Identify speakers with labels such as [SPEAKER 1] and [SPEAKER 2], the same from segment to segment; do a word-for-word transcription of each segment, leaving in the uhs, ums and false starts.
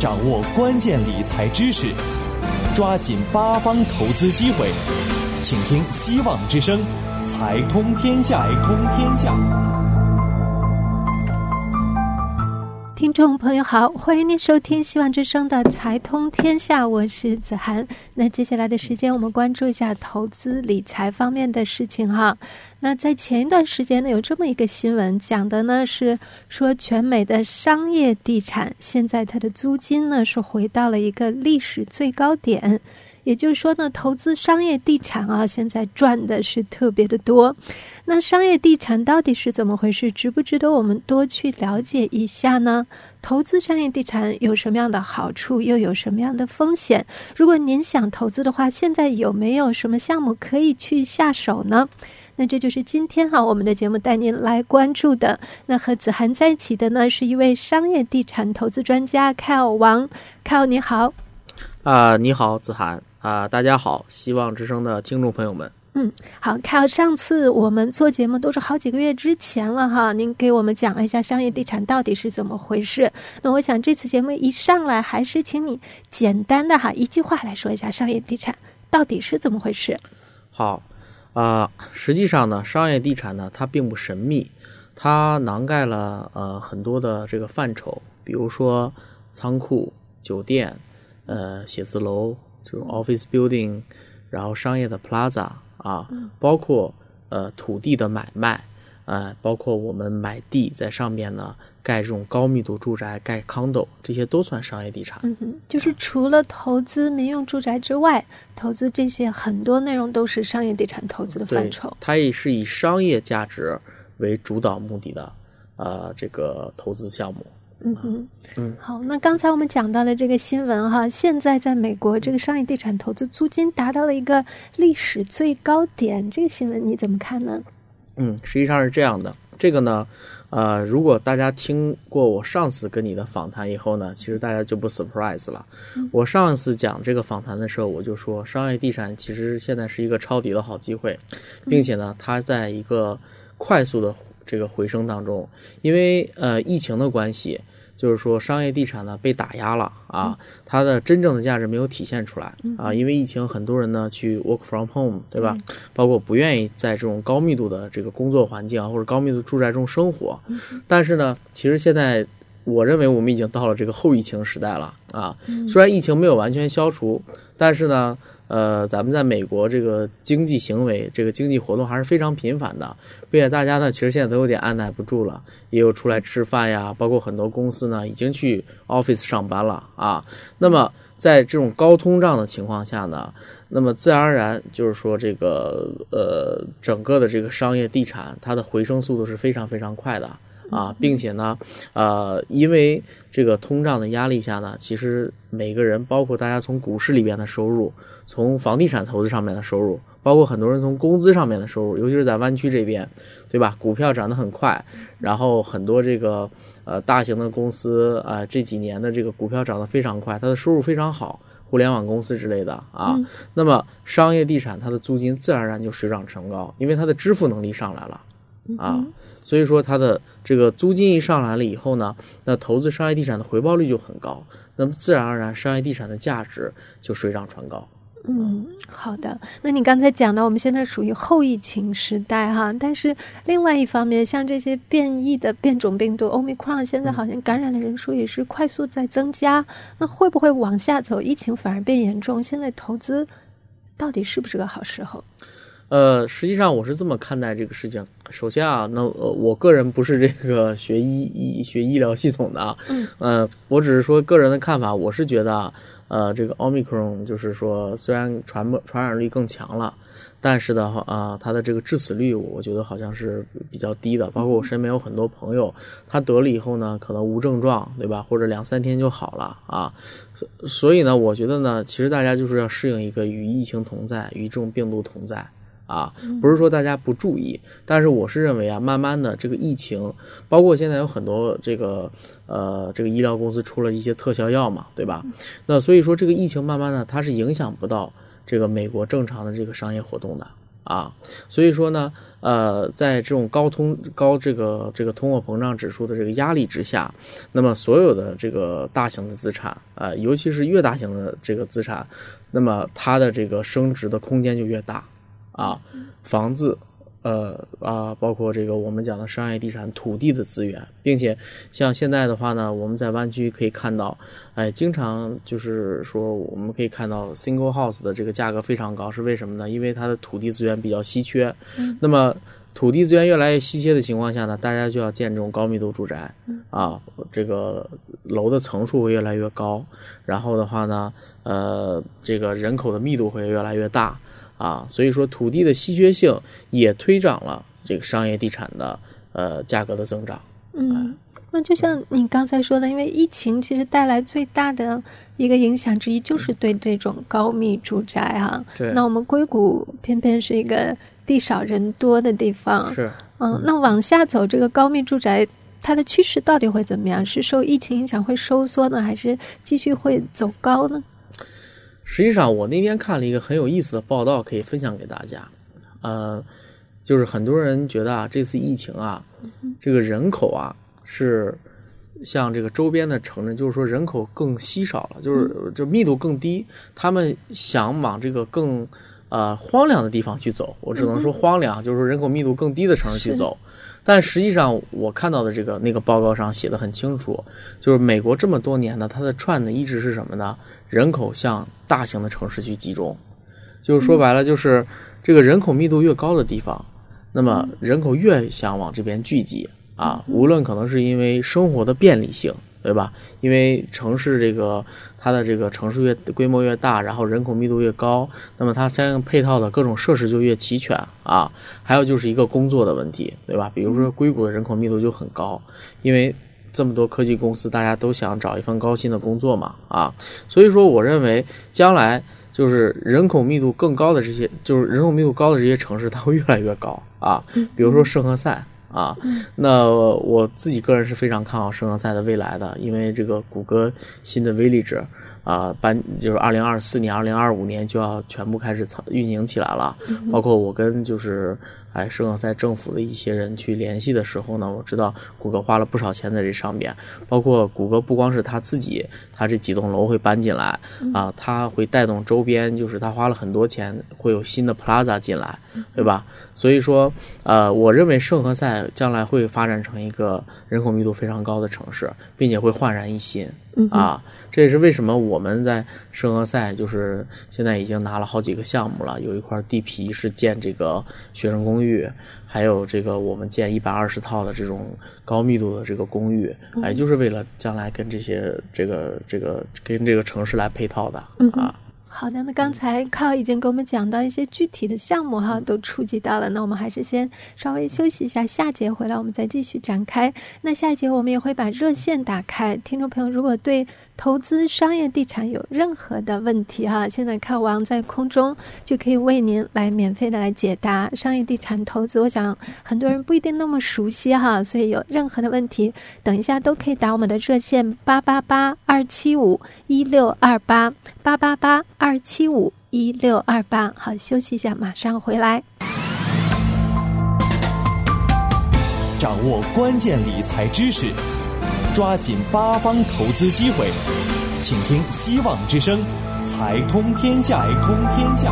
[SPEAKER 1] 掌握关键理财知识，抓紧八方投资机会。请听希望之声，财通天下，财通天下。
[SPEAKER 2] 听众朋友好，欢迎您收听希望之声的财通天下，我是子涵。那接下来的时间我们关注一下投资理财方面的事情哈。那在前一段时间呢，有这么一个新闻，讲的呢是说全美的商业地产现在它的租金呢是回到了一个历史最高点，也就是说呢，投资商业地产啊，现在赚的是特别的多。那商业地产到底是怎么回事？值不值得我们多去了解一下呢？投资商业地产有什么样的好处，又有什么样的风险？如果您想投资的话，现在有没有什么项目可以去下手呢？那这就是今天哈，我们的节目带您来关注的。那和子涵在一起的呢，是一位商业地产投资专家 Kyle 王。Kyle 你好。
[SPEAKER 3] 啊、呃，你好，子涵啊、呃，大家好，希望之声的听众朋友们。
[SPEAKER 2] 嗯，好，看上次我们做节目都是好几个月之前了哈，您给我们讲了一下商业地产到底是怎么回事。那我想这次节目一上来，还是请你简单的哈一句话来说一下商业地产到底是怎么回事。
[SPEAKER 3] 好，啊、呃，实际上呢，商业地产呢，它并不神秘，它囊盖了呃很多的这个范畴，比如说仓库、酒店、呃写字楼，这种 office building， 然后商业的 plaza。啊，包括呃土地的买卖，呃，包括我们买地在上面呢盖这种高密度住宅，盖 condo， 这些都算商业地产。
[SPEAKER 2] 嗯哼，就是除了投资民用住宅之外，投资这些很多内容都是商业地产投资的范畴。
[SPEAKER 3] 它也是以商业价值为主导目的的，呃，这个投资项目。
[SPEAKER 2] 嗯哼，
[SPEAKER 3] 嗯，
[SPEAKER 2] 好，那刚才我们讲到了这个新闻哈，现在在美国这个商业地产投资租金达到了一个历史最高点，这个新闻你怎么看呢？
[SPEAKER 3] 嗯，实际上是这样的，这个呢，呃，如果大家听过我上次跟你的访谈以后呢，其实大家就不 surprise 了。嗯、我上次讲这个访谈的时候，我就说商业地产其实现在是一个抄底的好机会，并且呢，它在一个快速的这个回升当中，因为呃疫情的关系。就是说商业地产呢被打压了啊，它的真正的价值没有体现出来啊，因为疫情很多人呢去 work from home， 对吧？包括不愿意在这种高密度的这个工作环境啊或者高密度住宅中生活，但是呢，其实现在我认为我们已经到了这个后疫情时代了啊，虽然疫情没有完全消除，但是呢。呃，咱们在美国这个经济行为，这个经济活动还是非常频繁的，并且大家呢，其实现在都有点按耐不住了，也有出来吃饭呀，包括很多公司呢，已经去 office 上班了啊。那么在这种高通胀的情况下呢，那么自然而然就是说这个呃，整个的这个商业地产，它的回升速度是非常非常快的。啊，并且呢，呃，因为这个通胀的压力下呢，其实每个人，包括大家从股市里边的收入，从房地产投资上面的收入，包括很多人从工资上面的收入，尤其是在湾区这边，对吧？股票涨得很快，然后很多这个呃大型的公司啊、呃，这几年的这个股票涨得非常快，它的收入非常好，互联网公司之类的啊。嗯、那么商业地产它的租金自然而然就水涨船高，因为它的支付能力上来了啊。嗯所以说它的这个租金一上来了以后呢，那投资商业地产的回报率就很高，那么自然而然商业地产的价值就水涨船高。
[SPEAKER 2] 嗯，好的。那你刚才讲到我们现在属于后疫情时代哈，但是另外一方面，像这些变异的变种病毒 Omicron 现在好像感染的人数也是快速在增加，那会不会往下走，疫情反而变严重？现在投资到底是不是个好时候？
[SPEAKER 3] 呃，实际上我是这么看待这个事情。首先啊，那呃，我个人不是这个学医医学医疗系统的啊，嗯，呃，我只是说个人的看法。我是觉得，呃，这个 Omicron 就是说，虽然传播传染力更强了，但是的话啊、呃，它的这个致死率，我觉得好像是比较低的。包括我身边有很多朋友，他得了以后呢，可能无症状，对吧？或者两三天就好了啊。所以呢，我觉得呢，其实大家就是要适应一个与疫情同在，与这种病毒同在。啊，不是说大家不注意，但是我是认为啊，慢慢的这个疫情，包括现在有很多这个呃这个医疗公司出了一些特效药嘛，对吧？那所以说这个疫情慢慢的它是影响不到这个美国正常的这个商业活动的啊。所以说呢，呃，在这种高通高这个这个通货膨胀指数的这个压力之下，那么所有的这个大型的资产，呃，尤其是越大型的这个资产，那么它的这个升值的空间就越大啊，房子。呃啊，包括这个我们讲的商业地产、土地的资源，并且像现在的话呢，我们在湾区可以看到，哎，经常就是说我们可以看到 single house 的这个价格非常高，是为什么呢？因为它的土地资源比较稀缺。嗯、那么土地资源越来越稀缺的情况下呢，大家就要建这种高密度住宅，啊，这个楼的层数会越来越高，然后的话呢，呃，这个人口的密度会越来越大。啊，所以说土地的稀缺性也推涨了这个商业地产的呃价格的增长。
[SPEAKER 2] 嗯，那就像你刚才说的，因为疫情其实带来最大的一个影响之一就是对这种高密住宅哈。
[SPEAKER 3] 对。
[SPEAKER 2] 那我们硅谷偏偏是一个地少人多的地方。
[SPEAKER 3] 是。
[SPEAKER 2] 嗯，嗯那往下走，这个高密住宅它的趋势到底会怎么样？是受疫情影响会收缩呢，还是继续会走高呢？
[SPEAKER 3] 实际上我那天看了一个很有意思的报道，可以分享给大家。呃，就是很多人觉得啊，这次疫情啊，这个人口啊是像这个周边的城镇，就是说人口更稀少了，就是就密度更低，他们想往这个更呃荒凉的地方去走。我只能说荒凉，就是说人口密度更低的城市去走。但实际上我看到的这个那个报告上写的很清楚，就是美国这么多年呢，它的trend呢一直是什么呢？人口向大型的城市去集中，就是说白了，就是这个人口密度越高的地方，那么人口越想往这边聚集啊，无论可能是因为生活的便利性，对吧？因为城市这个它的这个城市越规模越大，然后人口密度越高，那么它相应配套的各种设施就越齐全啊。还有就是一个工作的问题，对吧？比如说硅谷的人口密度就很高，因为这么多科技公司，大家都想找一份高薪的工作嘛，啊，所以说我认为将来就是人口密度更高的这些，就是人口密度高的这些城市，它会越来越高啊。比如说圣何塞啊，那我自己个人是非常看好圣何塞的未来的，因为这个谷歌新的 Village 啊，搬就是二零二四年、二零二五年就要全部开始运营起来了，包括我跟就是。哎，圣何塞政府的一些人去联系的时候呢，我知道谷歌花了不少钱在这上面，包括谷歌不光是他自己，他这几栋楼会搬进来啊，他会带动周边，就是他花了很多钱，会有新的 Plaza 进来，对吧？所以说，呃，我认为圣何塞将来会发展成一个人口密度非常高的城市，并且会焕然一新。啊，这也是为什么我们在圣何塞就是现在已经拿了好几个项目了，有一块地皮是建这个学生公寓，还有这个我们建一百二十套的这种高密度的这个公寓，哎，就是为了将来跟这些这个这个跟这个城市来配套的啊。
[SPEAKER 2] 好的，那刚才靠已经给我们讲到一些具体的项目哈，都触及到了。那我们还是先稍微休息一下，下节回来我们再继续展开。那下一节我们也会把热线打开，听众朋友如果对投资商业地产有任何的问题哈，现在靠王在空中就可以为您来免费的来解答商业地产投资。我想很多人不一定那么熟悉哈，所以有任何的问题，等一下都可以打我们的热线八八八二七五一六二八八八八二七五一六二八。好，休息一下，马上回来。
[SPEAKER 1] 掌握关键理财知识，抓紧八方投资机会，请听希望之声，财通天下，财通天下。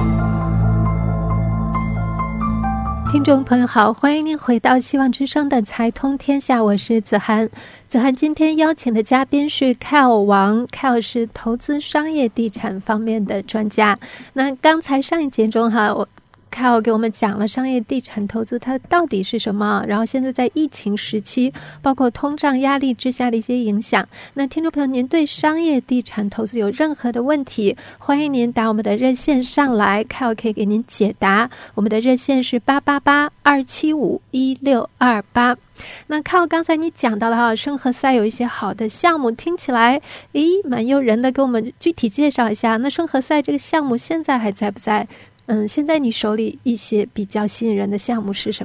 [SPEAKER 2] 听众朋友好，欢迎您回到希望之声的财通天下，我是子涵。子涵今天邀请的嘉宾是 Kyle 王 Kyle 是投资商业地产方面的专家。那刚才上一节中哈，我Kyle 给我们讲了商业地产投资它到底是什么，然后现在在疫情时期包括通胀压力之下的一些影响。那听众朋友您对商业地产投资有任何的问题，欢迎您打我们的热线上来， Kyle 可以给您解答。我们的热线是八八八二七五一六二八。那Kyle刚才你讲到了哈，圣何塞有一些好的项目，听起来诶蛮诱人的，给我们具体介绍一下。那圣何塞这个项目现在还在不在？嗯，现在你手里一些比较吸引人的项目是什么？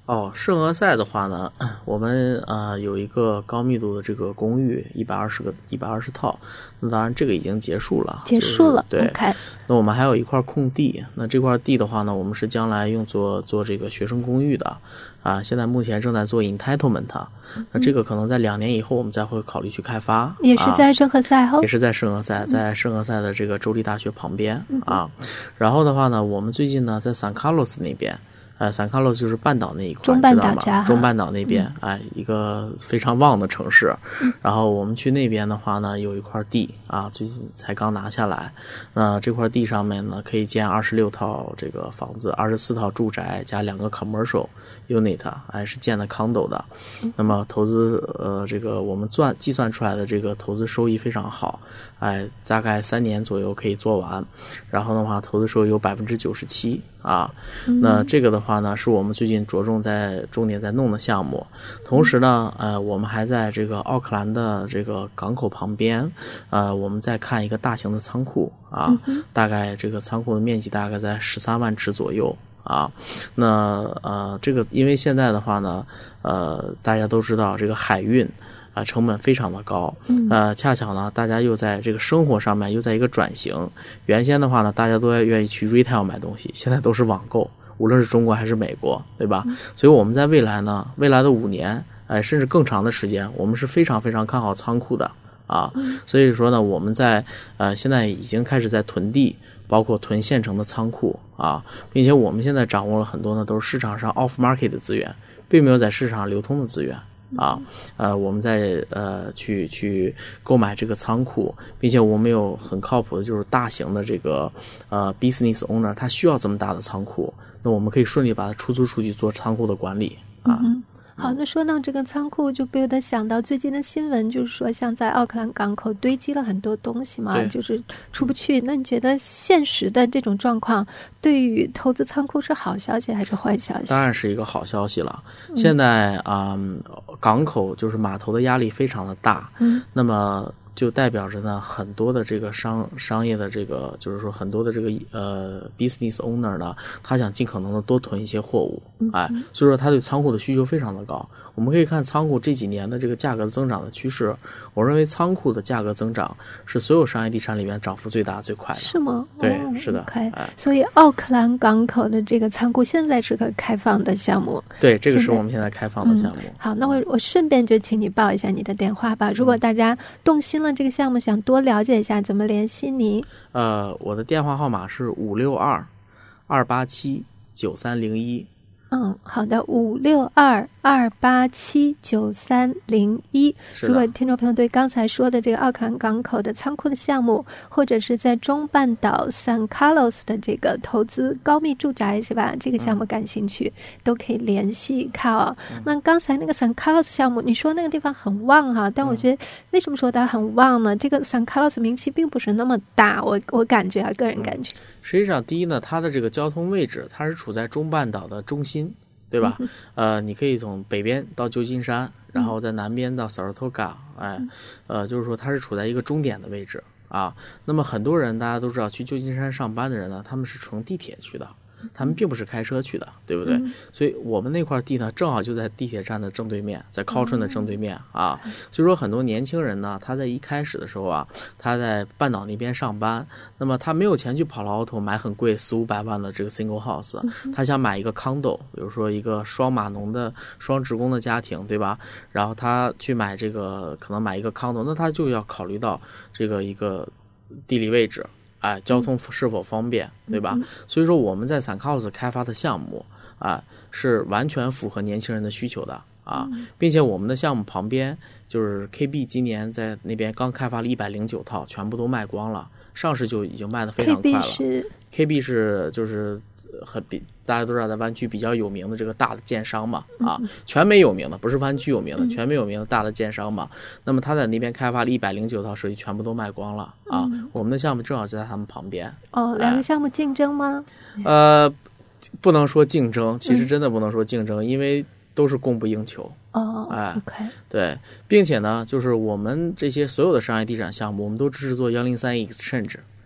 [SPEAKER 3] 哦，圣何塞的话呢，我们呃有一个高密度的这个公寓，一百二十个一百二十套，那当然这个已经结束了，
[SPEAKER 2] 结束了，
[SPEAKER 3] 就是、对。
[SPEAKER 2] okay.
[SPEAKER 3] 那我们还有一块空地，那这块地的话呢，我们是将来用作做这个学生公寓的，啊，现在目前正在做 entitlement，那这个可能在两年以后我们再会考虑去开发，
[SPEAKER 2] 也是在圣何塞后、
[SPEAKER 3] 啊，也是在圣何塞，在圣何塞的这个州立大学旁边、嗯、啊。然后的话呢，我们最近呢在 San Carlos 那边。呃，散卡洛斯就是半岛那一块，
[SPEAKER 2] 中半岛家，
[SPEAKER 3] 中半岛那边，嗯、哎，一个非常旺的城市。嗯、然后我们去那边的话呢，有一块地啊，最近才刚拿下来。那这块地上面呢，可以建二十六套这个房子，二十四套住宅加两个 commercial unit， 哎，是建的 condo 的。嗯、那么投资呃，这个我们算计算出来的这个投资收益非常好，哎，大概三年左右可以做完。然后的话，投资收益有百分之九十七。啊，那这个的话呢，是我们最近着重在重点在弄的项目。同时呢，呃，我们还在这个奥克兰的这个港口旁边，呃，我们在看一个大型的仓库啊，大概这个仓库的面积大概在十三万尺左右。啊，那呃，这个因为现在的话呢，呃，大家都知道这个海运。啊，成本非常的高，呃，恰巧呢，大家又在这个生活上面又在一个转型。原先的话呢，大家都愿意去 retail 买东西，现在都是网购，无论是中国还是美国，对吧？嗯、所以我们在未来呢，未来的五年，哎、呃，甚至更长的时间，我们是非常非常看好仓库的啊。嗯、所以说呢，我们在呃现在已经开始在囤地，包括囤现成的仓库啊，并且我们现在掌握了很多呢，都是市场上 off market 的资源，并没有在市场上流通的资源。啊，呃，我们在呃去去购买这个仓库，并且我们有很靠谱的，就是大型的这个呃 business owner， 他需要这么大的仓库，那我们可以顺利把它出租出去做仓库的管理啊。
[SPEAKER 2] 嗯好，那说到这个仓库，就不由得想到最近的新闻，就是说像在奥克兰港口堆积了很多东西嘛，就是出不去。那你觉得现实的这种状况，对于投资仓库是好消息还是坏消息？
[SPEAKER 3] 当然是一个好消息了。现在啊、嗯呃，港口就是码头的压力非常的大，嗯，那么。就代表着呢，很多的这个商商业的这个，就是说很多的这个呃 business owner 呢，他想尽可能的多囤一些货物，哎，所以说他对仓库的需求非常的高。我们可以看仓库这几年的这个价格增长的趋势，我认为仓库的价格增长是所有商业地产里面涨幅最大最快的。
[SPEAKER 2] 是吗？
[SPEAKER 3] 对，
[SPEAKER 2] 哦、
[SPEAKER 3] 是的。
[SPEAKER 2] Okay.
[SPEAKER 3] 哎，
[SPEAKER 2] 所以奥克兰港口的这个仓库现在是个开放的项目。
[SPEAKER 3] 对，这个是我们现在开放的项目。嗯、
[SPEAKER 2] 好，那我我顺便就请你报一下你的电话吧。如果大家动心了这个项目，想多了解一下，怎么联系你？
[SPEAKER 3] 呃，我的电话号码是五六二二八七九三零一。
[SPEAKER 2] 嗯，好的，五六二二八七九三零一。如果听众朋友对刚才说的这个奥克兰港口的仓库的项目，或者是在中半岛 San Carlos 的这个投资高密住宅是吧？这个项目感兴趣，嗯、都可以联系靠、哦嗯。那刚才那个 San Carlos 项目，你说那个地方很旺哈、啊，但我觉得为什么说它很旺呢？这个 San Carlos 名气并不是那么大，我我感觉啊，个人感觉。嗯
[SPEAKER 3] 实际上，第一呢，它的这个交通位置，它是处在中半岛的中心，对吧？嗯、呃，你可以从北边到旧金山，然后在南边到 Saratoga， 哎，呃，就是说它是处在一个终点的位置啊。那么很多人大家都知道，去旧金山上班的人呢，他们是乘地铁去的。他们并不是开车去的，对不对？嗯、所以我们那块地呢，正好就在地铁站的正对面，在 Caltrain 的正对面、嗯、啊。所以说，很多年轻人呢，他在一开始的时候啊，他在半岛那边上班，那么他没有钱去跑劳头买很贵四五百万的这个 single house，、嗯、他想买一个 condo， 比如说一个双码农的双职工的家庭，对吧？然后他去买这个，可能买一个 condo， 那他就要考虑到这个一个地理位置。哎，交通是否方便，嗯、对吧、嗯？所以说我们在 San Carlos 开发的项目啊，是完全符合年轻人的需求的啊，嗯、并且我们的项目旁边就是 K B 今年在那边刚开发了一百零九套，全部都卖光了，上市就已经卖得非常快了。K B 是 K B 是就是很比大家都知道在湾区比较有名的这个大的建商嘛，啊，嗯、全美有名的，不是湾区有名的，嗯、全美有名的大的建商嘛。那么他在那边开发了一百零九套设计，全部都卖光了啊。嗯、我们的项目正好就在他们旁边。
[SPEAKER 2] 哦，两个项目竞争吗？
[SPEAKER 3] 呃，不能说竞争，其实真的不能说竞争，嗯、因为都是供不应求。
[SPEAKER 2] 哦，
[SPEAKER 3] 哎
[SPEAKER 2] ，OK，
[SPEAKER 3] 对，并且呢，就是我们这些所有的商业地产项目，我们都支持做幺零三 exchange。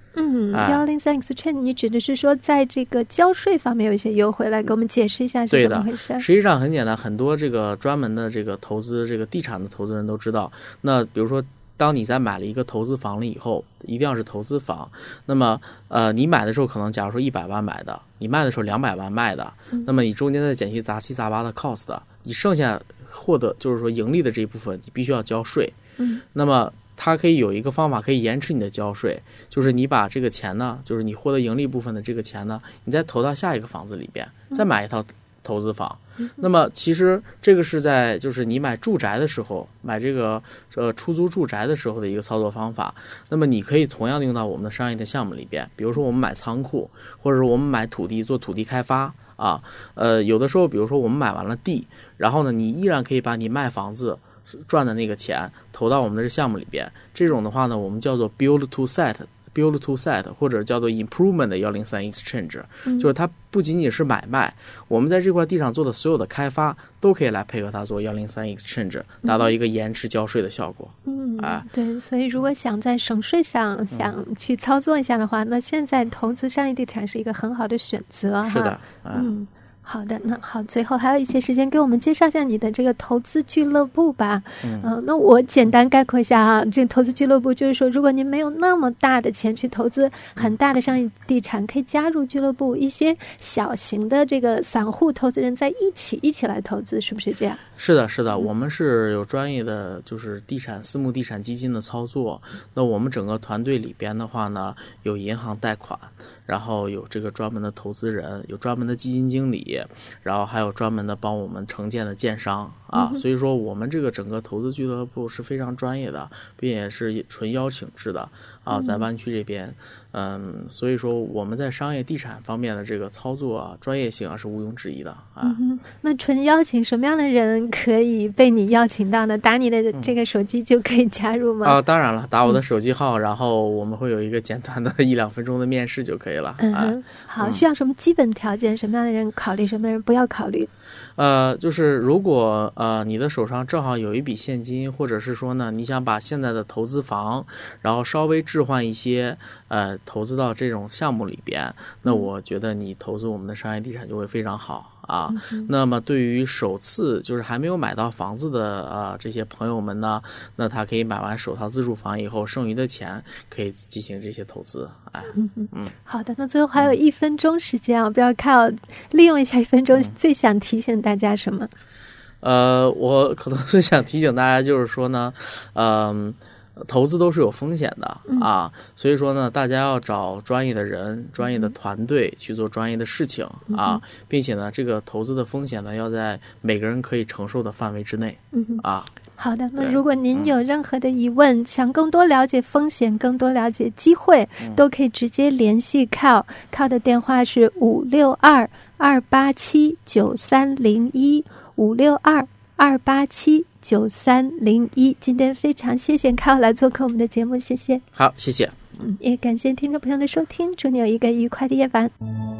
[SPEAKER 2] 嗯，幺零三 exchange 你指的是说在这个交税方面有一些优惠，来给我们解释一下是怎么回事？
[SPEAKER 3] 实际上很简单，很多这个专门的这个投资这个地产的投资人都知道，那比如说当你在买了一个投资房了以后，一定要是投资房。那么，呃，你买的时候可能假如说一百万买的，你卖的时候两百万卖的，嗯、那么你中间再减去杂七杂八的 cost， 你剩下获得就是说盈利的这一部分，你必须要交税。嗯，那么它可以有一个方法可以延迟你的交税，就是你把这个钱呢，就是你获得盈利部分的这个钱呢，你再投到下一个房子里边，再买一套投资房。那么其实这个是在就是你买住宅的时候，买这个呃出租住宅的时候的一个操作方法。那么你可以同样的用到我们的商业的项目里边，比如说我们买仓库，或者说我们买土地做土地开发啊，呃有的时候比如说我们买完了地，然后呢你依然可以把你卖房子赚的那个钱投到我们的项目里边。这种的话呢，我们叫做 build to set。build to set 或者叫做 improvement 的一零三 exchange、嗯、就是它不仅仅是买卖，我们在这块地上做的所有的开发都可以来配合它做一零三 exchange， 达到一个延迟交税的效果。
[SPEAKER 2] 嗯，啊，对，所以如果想在省税上想去操作一下的话、嗯、那现在投资商业地产是一个很好的选择。
[SPEAKER 3] 是的，
[SPEAKER 2] 啊、嗯。好的，那好，最后还有一些时间给我们介绍一下你的这个投资俱乐部吧。嗯、呃，那我简单概括一下哈，这投资俱乐部就是说，如果您没有那么大的钱去投资很大的商业地产，可以加入俱乐部，一些小型的这个散户投资人在一起一起来投资，是不是这样？
[SPEAKER 3] 是的，是的，我们是有专业的就是地产私募地产基金的操作。那我们整个团队里边的话呢，有银行贷款，然后有这个专门的投资人，有专门的基金经理，然后还有专门的帮我们承建的建商啊、嗯，所以说我们这个整个投资俱乐部是非常专业的，并且是纯邀请制的啊，在湾区这边，嗯，所以说我们在商业地产方面的这个操作啊，专业性啊是毋庸置疑的啊。
[SPEAKER 2] 嗯、那纯邀请什么样的人可以被你邀请到呢？打你的这个手机就可以加入吗？
[SPEAKER 3] 啊、嗯哦，当然了，打我的手机号、嗯，然后我们会有一个简单的一两分钟的面试就可以了。
[SPEAKER 2] 嗯、啊，好，需要什么基本条件？什么样的人考虑？什么人不要考虑？
[SPEAKER 3] 呃，就是如果呃你的手上正好有一笔现金，或者是说呢你想把现在的投资房，然后稍微置换一些呃投资到这种项目里边，那我觉得你投资我们的商业地产就会非常好啊。嗯、那么对于首次就是还没有买到房子的呃这些朋友们呢，那他可以买完首套自住房以后，剩余的钱可以进行这些投资。哎，
[SPEAKER 2] 嗯嗯，好的，那最后还有一分钟时间啊，不知道看利用一下一分钟，最想提醒大家什么？
[SPEAKER 3] 呃，我可能最想提醒大家就是说呢，嗯、呃，投资都是有风险的啊、嗯，所以说呢，大家要找专业的人、专业的团队去做专业的事情啊，嗯、并且呢，这个投资的风险呢，要在每个人可以承受的范围之内、嗯、啊。
[SPEAKER 2] 好的，那如果您有任何的疑问，嗯、想更多了解风险，更多了解机会，嗯、都可以直接联系 Kyle，Kyle 的电话是五六二二八七九三零一五六二二八七九三零一。今天非常谢谢 Kyle 来做客我们的节目，谢谢。
[SPEAKER 3] 好，谢谢。
[SPEAKER 2] 嗯，也感谢听众朋友的收听，祝你有一个愉快的夜晚。